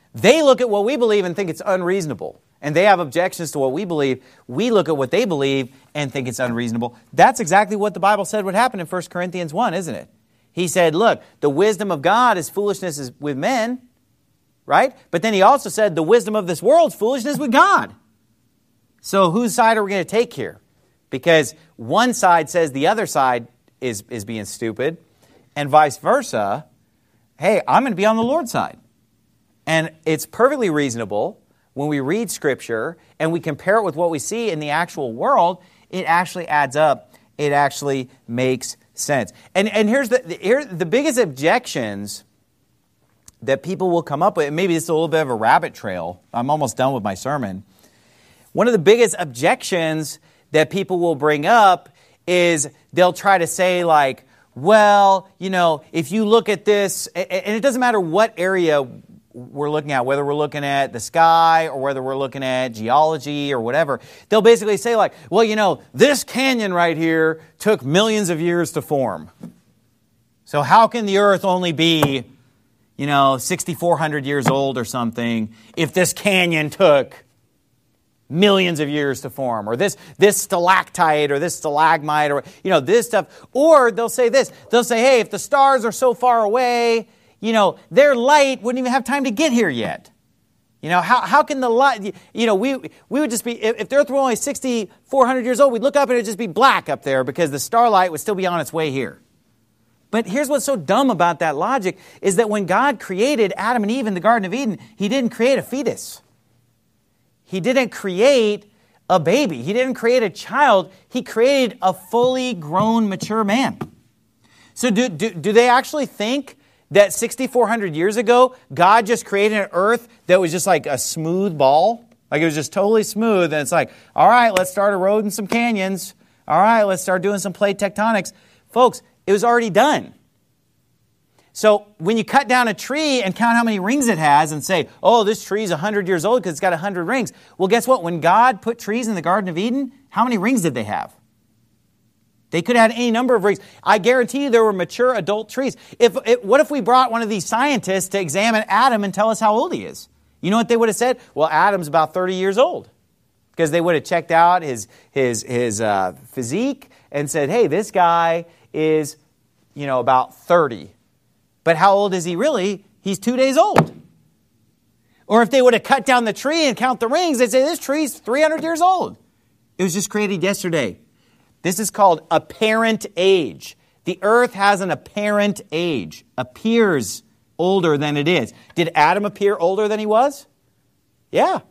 They look at what we believe and think it's unreasonable. And they have objections to what we believe. We look at what they believe and think it's unreasonable. That's exactly what the Bible said would happen in 1 Corinthians 1, isn't it? He said, look, the wisdom of God is foolishness with men, right? But then he also said the wisdom of this world is foolishness with God. So whose side are we going to take here? Because one side says the other side is being stupid, and vice versa. Hey, I'm going to be on the Lord's side. And it's perfectly reasonable when we read Scripture and we compare it with what we see in the actual world, it actually adds up. It actually makes sense. And here's the biggest objections that people will come up with, and maybe it's a little bit of a rabbit trail. I'm almost done with my sermon. One of the biggest objections that people will bring up is they'll try to say like, well, you know, if you look at this, and it doesn't matter what area we're looking at, whether we're looking at the sky or whether we're looking at geology or whatever, they'll basically say like, well, you know, this canyon right here took millions of years to form. So how can the earth only be, 6,400 years old or something if this canyon took millions of years to form, or this stalactite or this stalagmite, or this stuff? Or they'll say this. They'll say, hey, if the stars are so far away, their light wouldn't even have time to get here yet. How can the light? We would just be, if the Earth were only 6,400 years old, we'd look up and it'd just be black up there because the starlight would still be on its way here. But here's what's so dumb about that logic is that when God created Adam and Eve in the Garden of Eden, He didn't create a fetus. He didn't create a baby. He didn't create a child. He created a fully grown, mature man. So do they actually think that 6,400 years ago, God just created an earth that was just like a smooth ball? Like it was just totally smooth, and it's like, all right, let's start eroding some canyons. All right, let's start doing some plate tectonics. Folks, it was already done. So when you cut down a tree and count how many rings it has and say, oh, this tree is 100 years old because it's got 100 rings. Well, guess what? When God put trees in the Garden of Eden, how many rings did they have? They could have had any number of rings. I guarantee you there were mature adult trees. What if we brought one of these scientists to examine Adam and tell us how old he is? You know what they would have said? Well, Adam's about 30 years old. Because they would have checked out his physique and said, hey, this guy is, about 30. But how old is he really? He's 2 days old. Or if they would have cut down the tree and count the rings, they'd say, this tree's 300 years old. It was just created yesterday. This is called apparent age. The earth has an apparent age, appears older than it is. Did Adam appear older than he was? Yeah.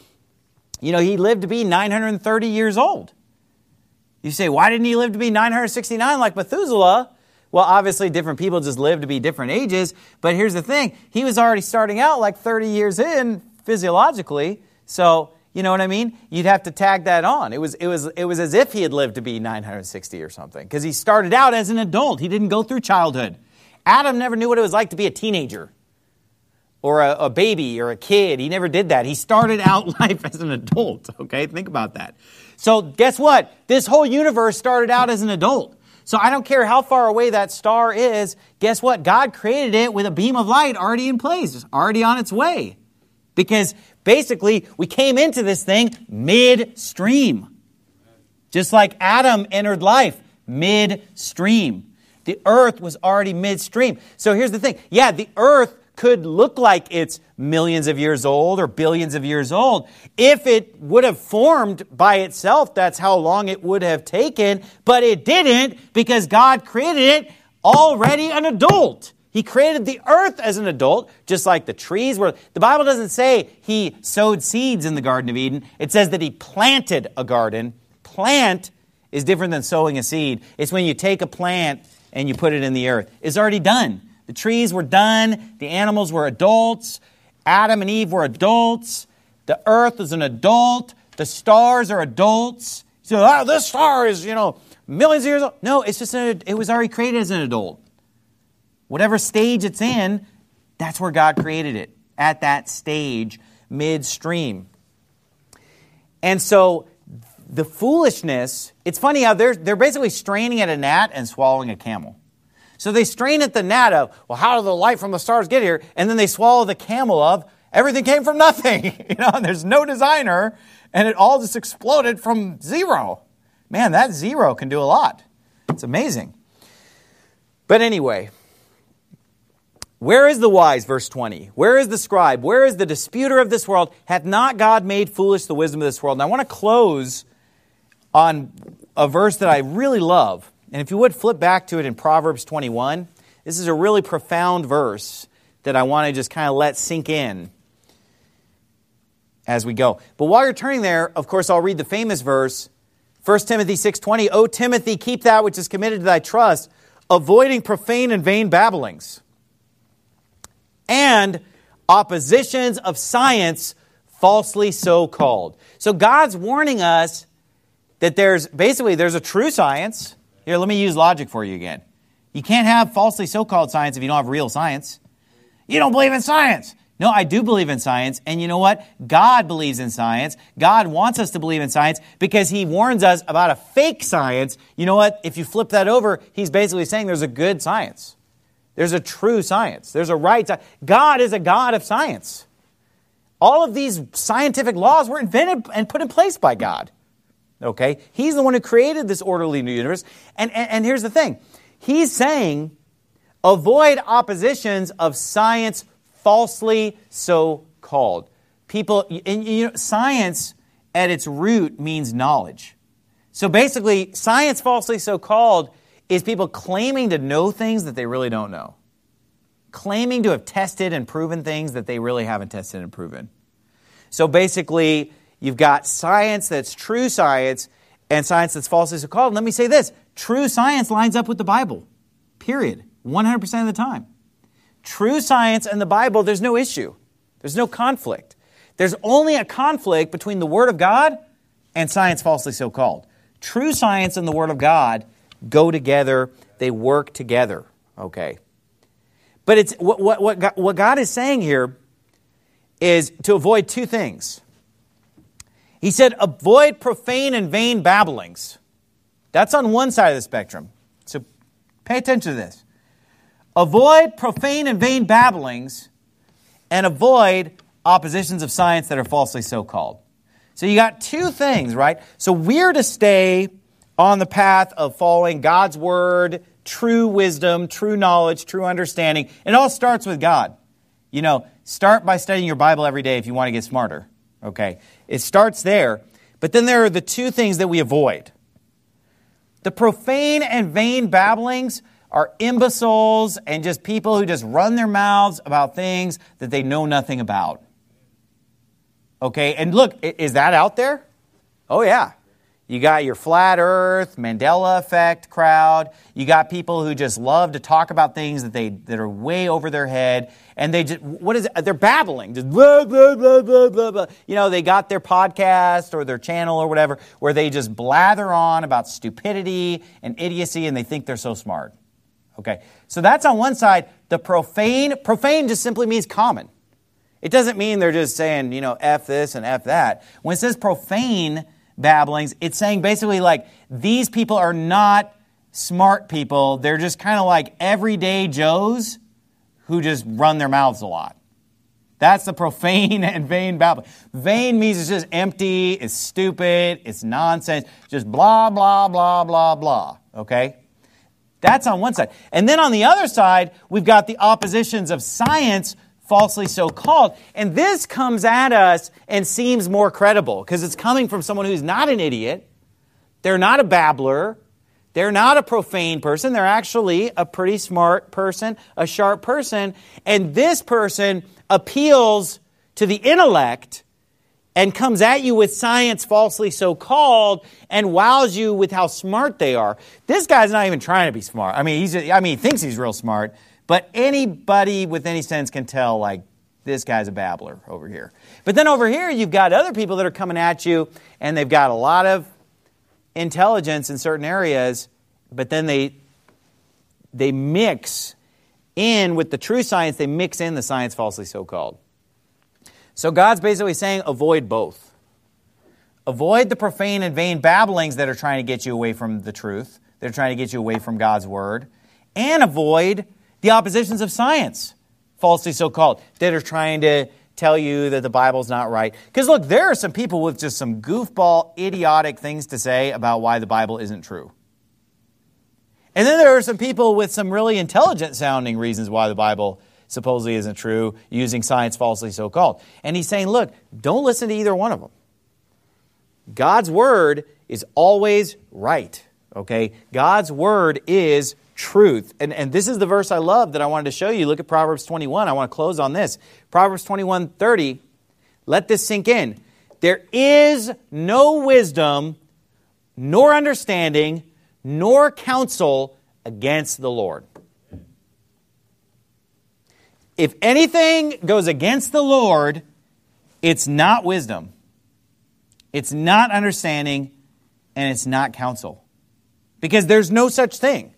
He lived to be 930 years old. You say, why didn't he live to be 969 like Methuselah? Well, obviously different people just live to be different ages, but here's the thing. He was already starting out like 30 years in physiologically, so you know what I mean? You'd have to tag that on. It was as if he had lived to be 960 or something, because he started out as an adult. He didn't go through childhood. Adam never knew what it was like to be a teenager or a baby or a kid. He never did that. He started out life as an adult, okay? Think about that. So guess what? This whole universe started out as an adult. So I don't care how far away that star is. Guess what? God created it with a beam of light already in place, already on its way. Because basically, we came into this thing midstream. Just like Adam entered life midstream. The earth was already midstream. So here's the thing. Yeah, the earth could look like it's millions of years old or billions of years old. If it would have formed by itself, that's how long it would have taken. But it didn't, because God created it already an adult. He created the earth as an adult, just like the trees were. The Bible doesn't say He sowed seeds in the Garden of Eden. It says that He planted a garden. Plant is different than sowing a seed. It's when you take a plant and you put it in the earth. It's already done. The trees were done. The animals were adults. Adam and Eve were adults. The earth is an adult. The stars are adults. So, this star is, millions of years old. No, it's just it was already created as an adult. Whatever stage it's in, that's where God created it, at that stage, midstream. And so the foolishness, it's funny how they're basically straining at a gnat and swallowing a camel. So they strain at the gnat of, well, how did the light from the stars get here? And then they swallow the camel of, Everything came from nothing. And there's no designer, and it all just exploded from zero. Man, that zero can do a lot. It's amazing. But anyway, where is the wise, verse 20? Where is the scribe? Where is the disputer of this world? Hath not God made foolish the wisdom of this world? And I want to close on a verse that I really love. And if you would flip back to it in Proverbs 21, this is a really profound verse that I want to just kind of let sink in as we go. But while you're turning there, of course, I'll read the famous verse, 1 Timothy 6:20, O Timothy, keep that which is committed to thy trust, avoiding profane and vain babblings, and oppositions of science falsely so called. So God's warning us that there's a true science. Here, let me use logic for you again. You can't have falsely so-called science if you don't have real science. You don't believe in science. No, I do believe in science. And you know what? God believes in science. God wants us to believe in science because He warns us about a fake science. You know what? If you flip that over, He's basically saying there's a good science. There's a true science. There's a right science. God is a God of science. All of these scientific laws were invented and put in place by God. Okay? He's the one who created this orderly new universe. And here's the thing. He's saying, avoid oppositions of science falsely so called. People, science at its root means knowledge. So basically, science falsely so called is people claiming to know things that they really don't know. Claiming to have tested and proven things that they really haven't tested and proven. So basically, you've got science that's true science and science that's falsely so called. And let me say this. True science lines up with the Bible. Period. 100% of the time. True science and the Bible, there's no issue. There's no conflict. There's only a conflict between the Word of God and science falsely so called. True science and the Word of God go together. They work together. Okay. But it's what God is saying here is to avoid two things. He said, avoid profane and vain babblings. That's on one side of the spectrum. So pay attention to this. Avoid profane and vain babblings and avoid oppositions of science that are falsely so called. So you got two things, right? So we're to stay on the path of following God's word, true wisdom, true knowledge, true understanding. It all starts with God. Start by studying your Bible every day if you want to get smarter. Okay? It starts there. But then there are the two things that we avoid. The profane and vain babblings are imbeciles and just people who just run their mouths about things that they know nothing about. Okay, and look, is that out there? Oh yeah. You got your flat earth, Mandela effect crowd. You got people who just love to talk about things that are way over their head. And they're babbling. Just blah, blah, blah, blah, blah, blah. They got their podcast or their channel or whatever where they just blather on about stupidity and idiocy and they think they're so smart. Okay, so that's on one side. The profane just simply means common. It doesn't mean they're just saying, F this and F that. When it says profane babblings, it's saying basically like these people are not smart people. They're just kind of like everyday Joes who just run their mouths a lot. That's the profane and vain babbling. Vain means it's just empty, it's stupid, it's nonsense, just blah, blah, blah, blah, blah. Okay? That's on one side. And then on the other side, we've got the oppositions of science, falsely so called. And this comes at us and seems more credible because it's coming from someone who's not an idiot. They're not a babbler. They're not a profane person. They're actually a pretty smart person, a sharp person. And this person appeals to the intellect and comes at you with science falsely so called and wows you with how smart they are. This guy's not even trying to be smart. He thinks he's real smart, but anybody with any sense can tell, like, this guy's a babbler over here. But then over here, you've got other people that are coming at you, and they've got a lot of intelligence in certain areas, but then they mix in with the true science, they mix in the science falsely so called. So God's basically saying avoid both. Avoid the profane and vain babblings that are trying to get you away from the truth. They're trying to get you away from God's word. And avoid the oppositions of science, falsely so called, that are trying to tell you that the Bible's not right. Because look, there are some people with just some goofball, idiotic things to say about why the Bible isn't true. And then there are some people with some really intelligent sounding reasons why the Bible supposedly isn't true, using science falsely so-called. And he's saying, look, don't listen to either one of them. God's word is always right, okay? God's word is truth. And this is the verse I love that I wanted to show you. Look at Proverbs 21. I want to close on this. Proverbs 21:30. Let this sink in. There is no wisdom, nor understanding, nor counsel against the Lord. If anything goes against the Lord, it's not wisdom. It's not understanding, and it's not counsel. Because there's no such thing.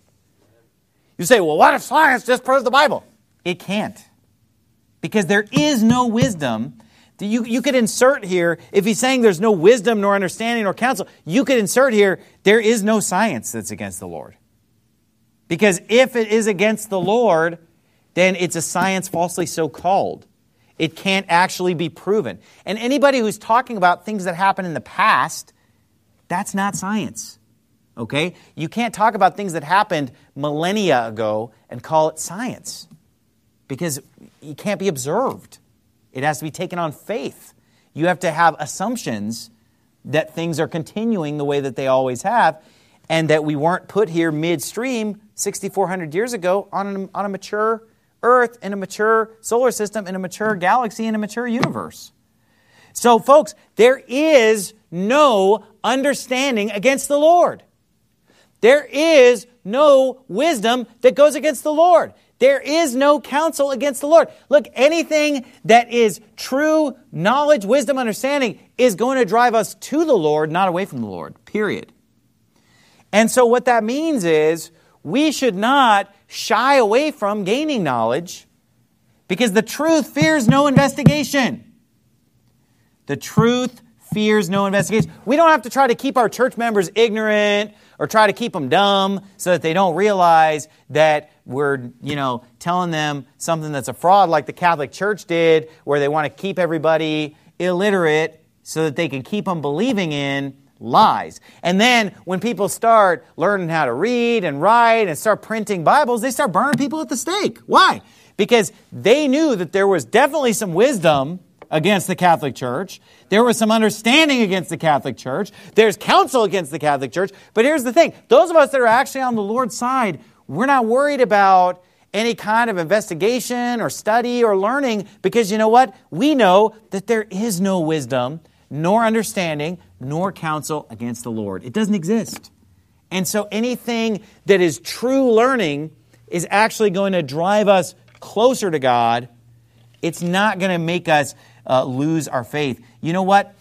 You say, well, what if science just proves the Bible? It can't. Because there is no wisdom. You could insert here, if he's saying there's no wisdom, nor understanding, nor counsel, you could insert here, there is no science that's against the Lord. Because if it is against the Lord, then it's a science falsely so called. It can't actually be proven. And anybody who's talking about things that happened in the past, that's not science. Okay? You can't talk about things that happened millennia ago and call it science. Because it can't be observed. It has to be taken on faith. You have to have assumptions that things are continuing the way that they always have, and that we weren't put here midstream 6,400 years ago on a mature Earth, in a mature solar system, in a mature galaxy, in a mature universe. So, folks, there is no understanding against the Lord. There is no wisdom that goes against the Lord. There is no counsel against the Lord. Look, anything that is true knowledge, wisdom, understanding is going to drive us to the Lord, not away from the Lord, period. And so what that means is we should not shy away from gaining knowledge, because the truth fears no investigation. The truth fears no investigation. We don't have to try to keep our church members ignorant or try to keep them dumb so that they don't realize that we're, telling them something that's a fraud like the Catholic Church did, where they want to keep everybody illiterate so that they can keep them believing in lies. And then when people start learning how to read and write and start printing Bibles, they start burning people at the stake. Why? Because they knew that there was definitely some wisdom against the Catholic Church. There was some understanding against the Catholic Church. There's counsel against the Catholic Church. But here's the thing. Those of us that are actually on the Lord's side, we're not worried about any kind of investigation or study or learning, because you know what? We know that there is no wisdom, nor understanding, nor counsel against the Lord. It doesn't exist. And so anything that is true learning is actually going to drive us closer to God. It's not going to make us lose our faith. You know what?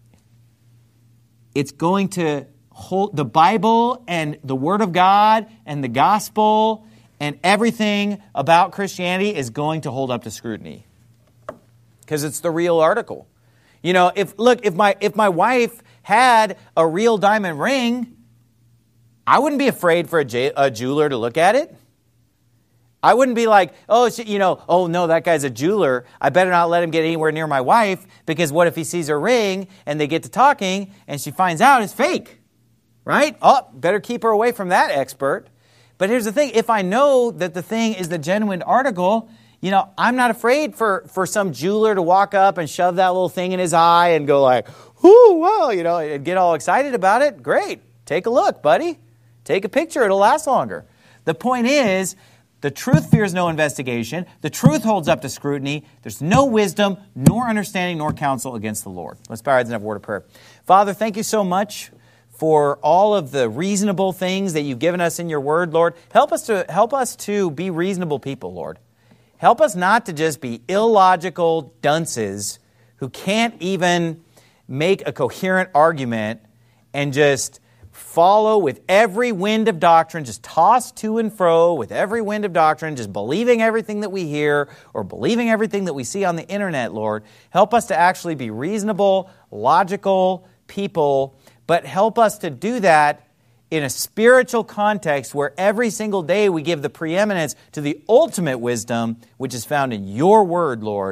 It's going to hold the Bible and the Word of God and the gospel and everything about Christianity is going to hold up to scrutiny, because it's the real article. If my wife had a real diamond ring, I wouldn't be afraid for a jeweler to look at it. I wouldn't be like, oh no, that guy's a jeweler. I better not let him get anywhere near my wife, because what if he sees her ring and they get to talking and she finds out it's fake, right? Oh, better keep her away from that expert. But here's the thing. If I know that the thing is the genuine article, I'm not afraid for some jeweler to walk up and shove that little thing in his eye and go like, whoo, whoa, and get all excited about it. Great. Take a look, buddy. Take a picture. It'll last longer. The point is, the truth fears no investigation. The truth holds up to scrutiny. There's no wisdom, nor understanding, nor counsel against the Lord. Let's bow our heads and have a word of prayer. Father, thank you so much for all of the reasonable things that you've given us in your word, Lord. Help us to be reasonable people, Lord. Help us not to just be illogical dunces who can't even make a coherent argument and just follow with every wind of doctrine, just toss to and fro with every wind of doctrine, just believing everything that we hear or believing everything that we see on the internet, Lord. Help us to actually be reasonable, logical people, but help us to do that in a spiritual context where every single day we give the preeminence to the ultimate wisdom, which is found in your word, Lord.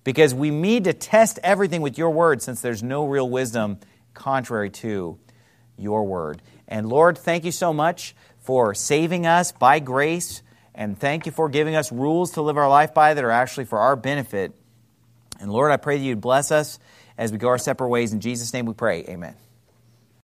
because we need to test everything with your word, since there's no real wisdom contrary to your word. And Lord, thank you so much for saving us by grace, and thank you for giving us rules to live our life by that are actually for our benefit. And Lord, I pray that you'd bless us as we go our separate ways. In Jesus' name we pray, amen.